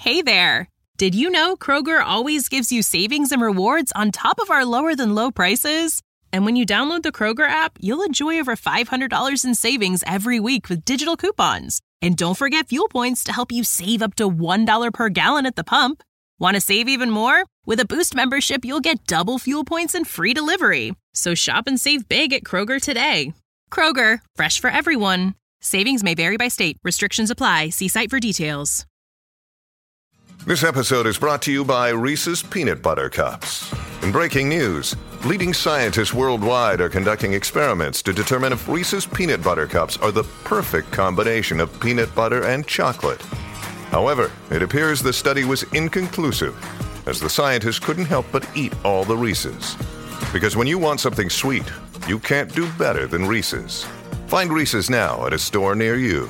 Hey there! Did you know Kroger always gives you savings and rewards on top of our lower-than-low prices? And when you download the Kroger app, you'll enjoy over $500 in savings every week with digital coupons. And don't forget fuel points to help you save up to $1 per gallon at the pump. Want to save even more? With a Boost membership, you'll get double fuel points and free delivery. So shop and save big at Kroger today. Kroger, fresh for everyone. Savings may vary by state. Restrictions apply. See site for details. This episode is brought to you by Reese's Peanut Butter Cups. In breaking news, leading scientists worldwide are conducting experiments to determine if Reese's Peanut Butter Cups are the perfect combination of peanut butter and chocolate. However, it appears the study was inconclusive, as the scientists couldn't help but eat all the Reese's. Because when you want something sweet, you can't do better than Reese's. Find Reese's now at a store near you.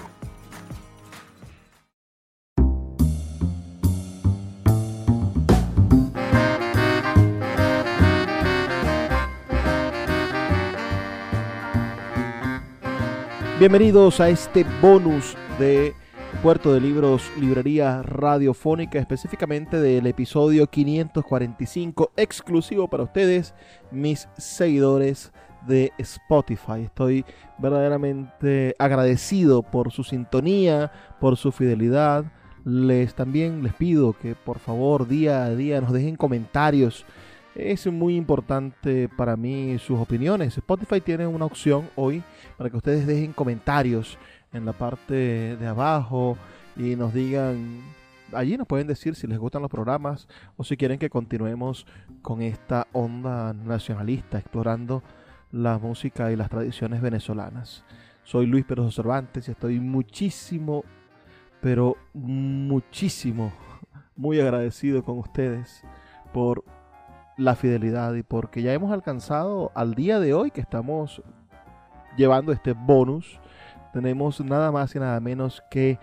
Bienvenidos a este bonus de Puerto de Libros, librería radiofónica, específicamente del episodio 545, exclusivo para ustedes, mis seguidores de Spotify. Estoy verdaderamente agradecido por su sintonía, por su fidelidad. También les pido que por favor día a día nos dejen comentarios. Es muy importante para mí sus opiniones. Spotify tiene una opción hoy para que ustedes dejen comentarios en la parte de abajo y nos digan, allí nos pueden decir si les gustan los programas o si quieren que continuemos con esta onda nacionalista, explorando la música y las tradiciones venezolanas. Soy Luis Peroso Cervantes y estoy muchísimo, pero muchísimo, muy agradecido con ustedes por la fidelidad y porque ya hemos alcanzado al día de hoy que estamos llevando este bonus. Tenemos nada más y nada menos que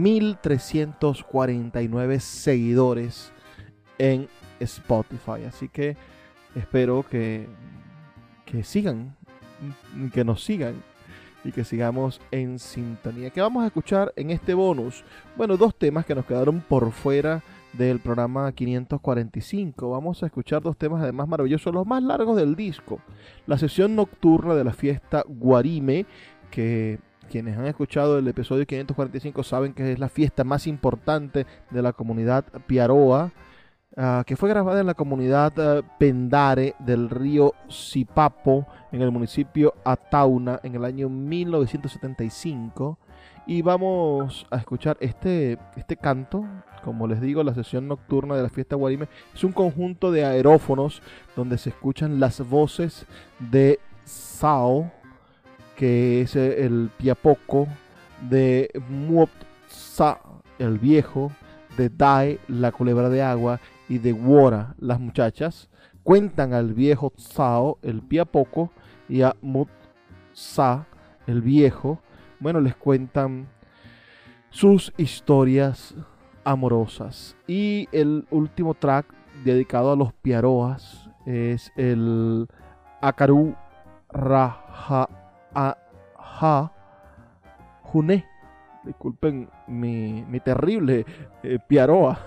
1,349 seguidores en Spotify. Así que espero que sigan, que nos sigan y que sigamos en sintonía. ¿Qué vamos a escuchar en este bonus? Bueno, dos temas que nos quedaron por fuera del programa 545. Vamos a escuchar dos temas además maravillosos, los más largos del disco. La sesión nocturna de la fiesta Guarime, que quienes han escuchado el episodio 545 saben que es la fiesta más importante de la comunidad Piaroa, que fue grabada en la comunidad Pendare del río Sipapo, en el municipio Atauna, en el año 1975. Y vamos a escuchar este canto. Como les digo, la sesión nocturna de la fiesta Guarime es un conjunto de aerófonos donde se escuchan las voces de Sao, que es el Piapoco, de Muopsa, el viejo, de Dae, la culebra de agua, y de Wora, las muchachas. Cuentan al viejo Sao, el Piapoco, y a Mutsa, el viejo. Bueno, les cuentan sus historias amorosas. Y el último track dedicado a los Piaroas es el Akaru Raja Aja Juné. Disculpen mi terrible Piaroa.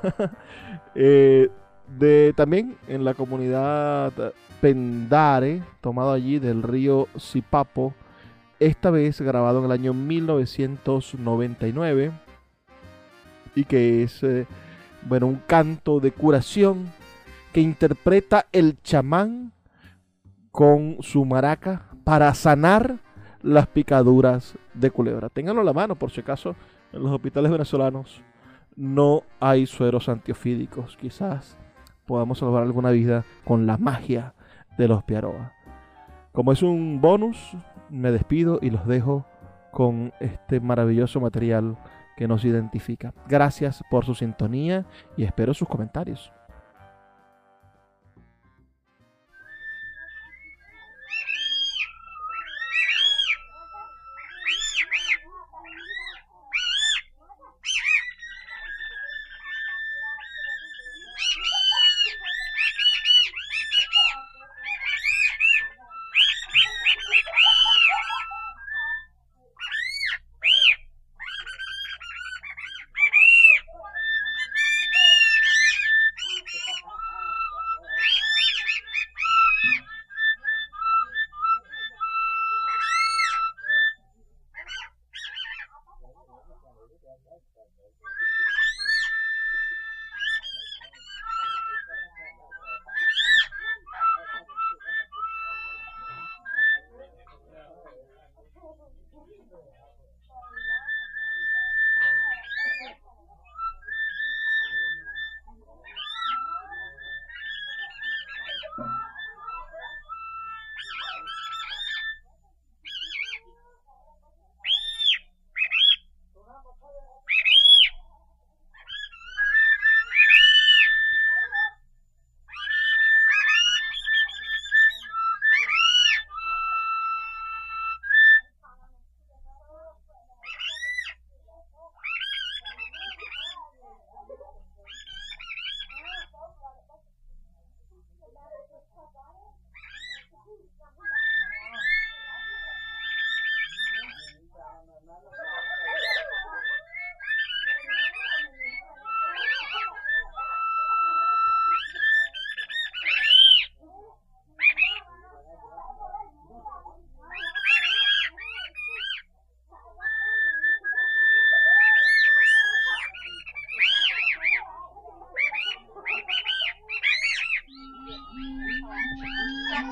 También en la comunidad Pendare, tomado allí del río Sipapo, esta vez grabado en el año 1999, y que es un canto de curación que interpreta el chamán con su maraca para sanar las picaduras de culebra. Ténganlo a la mano por si acaso en los hospitales venezolanos no hay sueros antiofídicos. Quizás podamos salvar alguna vida con la magia de los Piaroa. Como es un bonus, me despido y los dejo con este maravilloso material que nos identifica. Gracias por su sintonía y espero sus comentarios.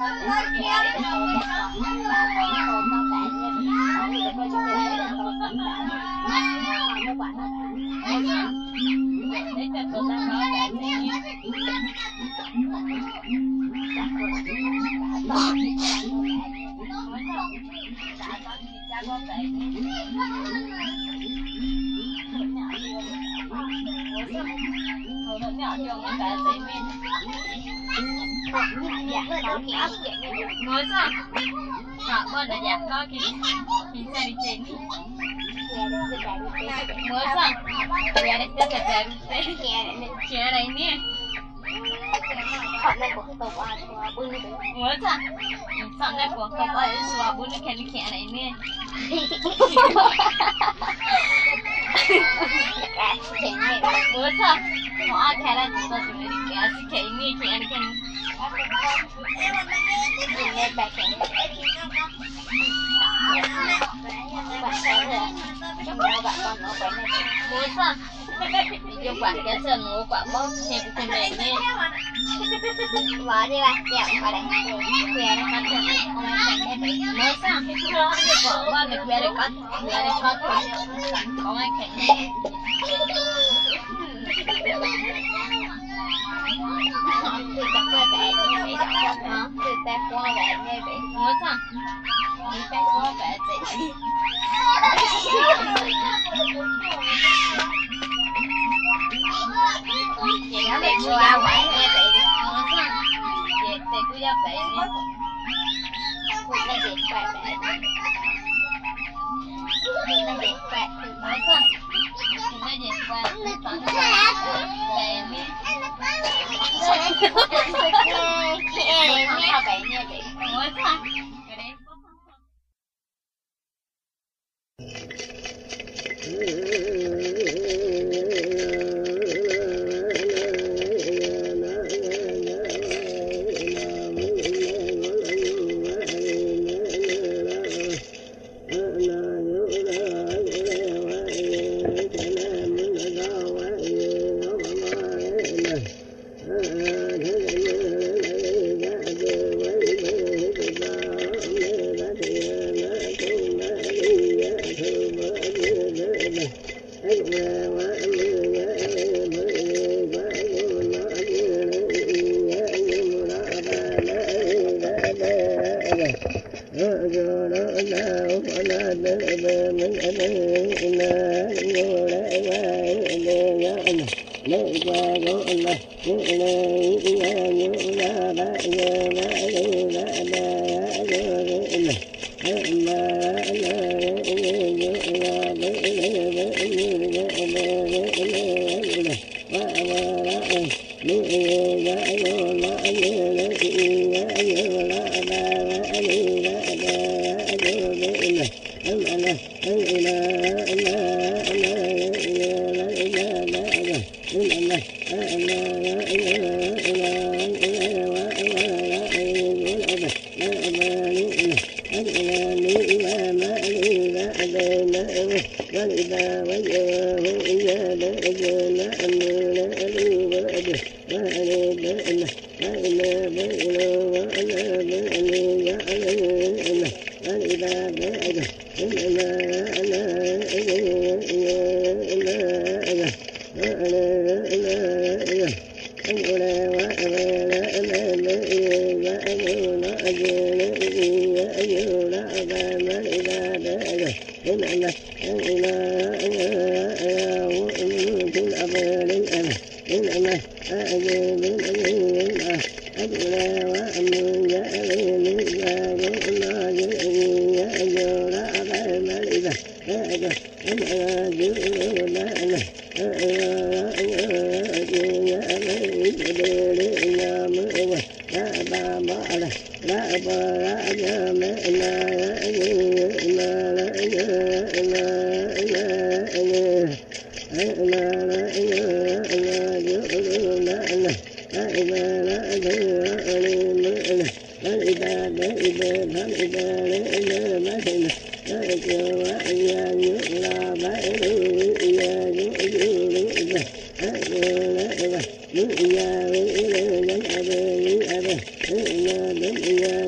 Ngồi sao? Họ con đã dẹp có thì xe đi trên. Ngồi sao? Nhà đấy tất cả nhà này nè. Ngồi sao? Xong đây của cậu ấy xóa bún cái này nè. Ngồi sao? Họ khai ra chúng ta chúng đi cái cái này cái này cái lên bài cảnh trong đó bạn con nó quay này mua sao dùng quả cái sườn mua quả bông xem cái này nè bỏ đi ba dẹp vào đây quẹt nó cắt được ông anh cảnh đây mua sao quả bông được quẹt được cắt ông anh cảnh từ ta qua vẻ như vậy đó, từ ta qua vẻ như vậy, nói sao? Từ ta qua vẻ vậy. Chị nói về qua vẻ như vậy đi, nói sao? Chị thì cứ ra vẻ như cô ta dẹp quạt vẻ, cô ta dẹp quạt, nói sao? Cô ta dẹp quạt, vẻ như Hãy subscribe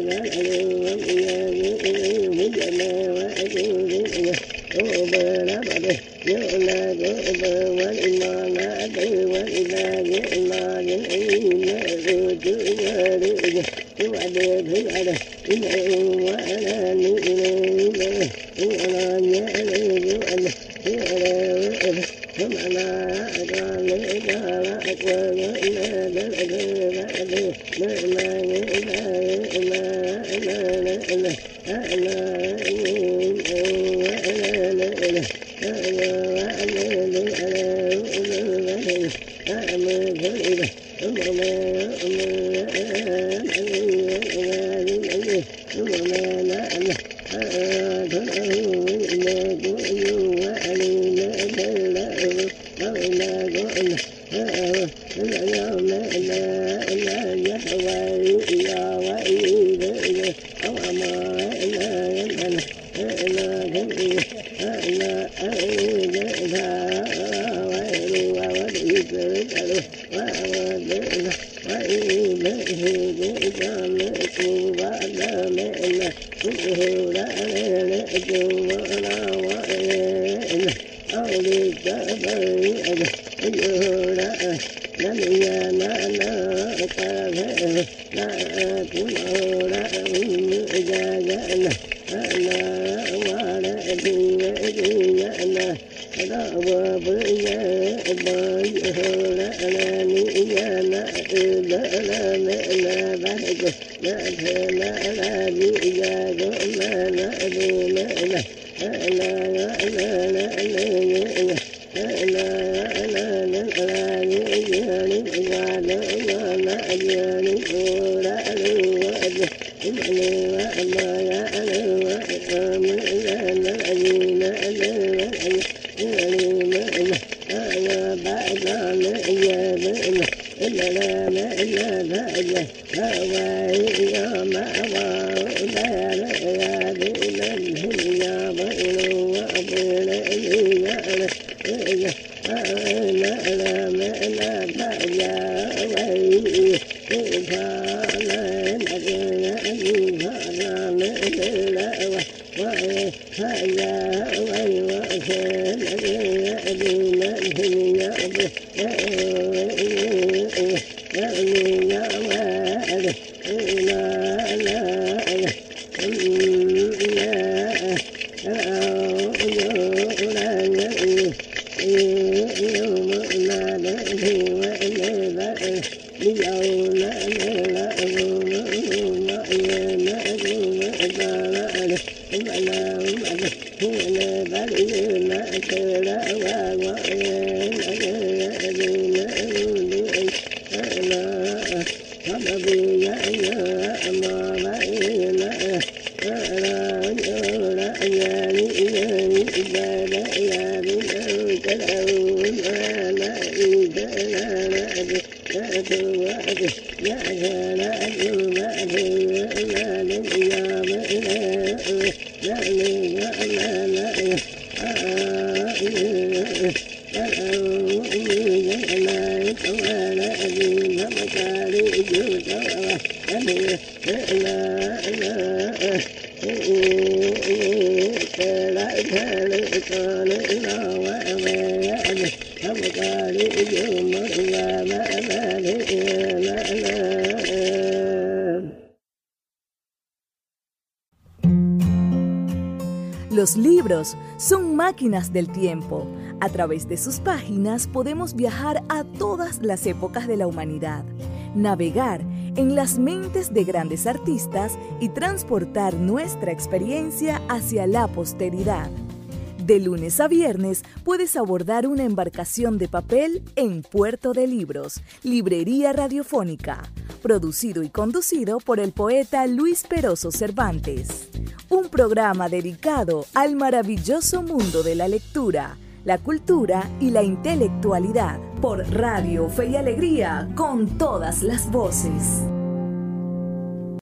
Los libros son máquinas del tiempo. A través de sus páginas podemos viajar a todas las épocas de la humanidad, navegar en las mentes de grandes artistas y transportar nuestra experiencia hacia la posteridad. De lunes a viernes puedes abordar una embarcación de papel en Puerto de Libros, Librería Radiofónica, producido y conducido por el poeta Luis Peroso Cervantes. Un programa dedicado al maravilloso mundo de la lectura, la cultura y la intelectualidad. Por Radio Fe y Alegría, con todas las voces.